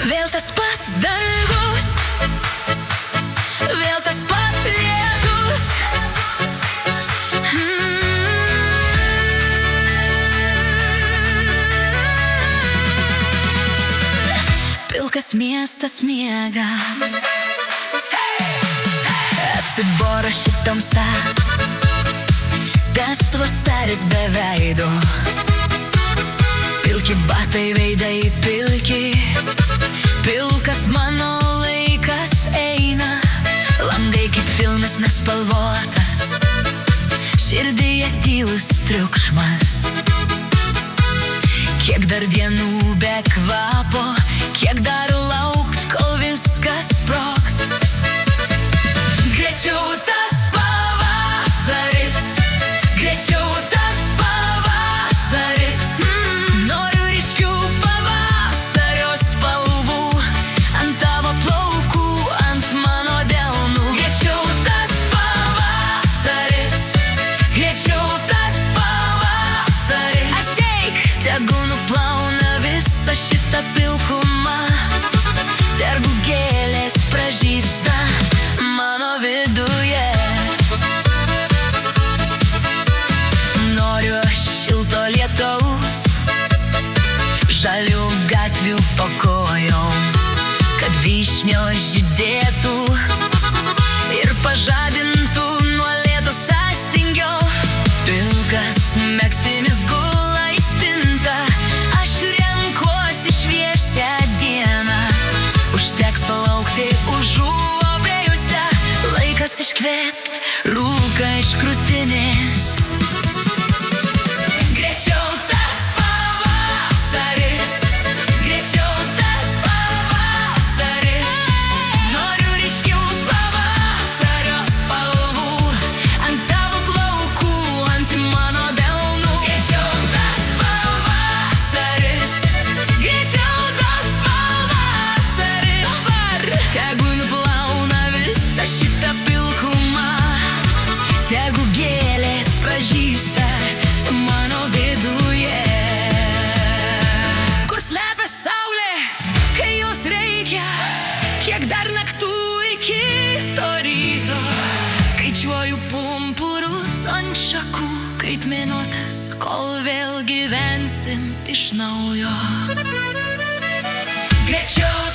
Vėl tas pats dangus, vėl tas pats lietus. Pilkas miestas miega, atsibora ši tamsa, tas vasaris be veido. Pilki batai, veidai pilki, pilkas mano laikas eina. Langai kaip filmas nespalvotas, širdyje tylus triukšmas. Kiek dar dienų be kvapo, kiek dar laukt, kol viskas sprogs. Greičiau tas pavasaris, greičiau tas pavasaris. Noriu ryškių pavasario spalvų ant tavo plaukų, ant mano delnų. Greičiau tas pavasaris, greičiau tas pavasaris. Ateik, tegu nuplauna visą šitą pilkumą, tegu gėlės pražysta mano viduje. Noriu šilto lietaus, žalių gatvių po kojom, kad vyšnios žydėtų ir pažadintų nuo lėto sąstingio. Pilkas megztinis gula į spintą, aš renkuosi šviesią dieną. Užteks palaukti užuobrėjusią, laikas iškvėpt rūką iš krūtinės. Greičiau tas pavasaris, greičiau tas pavasaris. Noriu ryškių pavasario spalvų ant tavo plaukų, ant mano delnų. Greičiau tas pavasaris, greičiau tas pavasaris. Tegu nuplauna visą šitą pilkumą, tegu gėlės pražysta mano viduje. Kur slepia saulė, kai jos reikia, kiek dar naktų iki to ryto. Skaičiuoju pumpurus ant šakų kaip minutės, kol vėl gyvensim iš naujo. Greičiau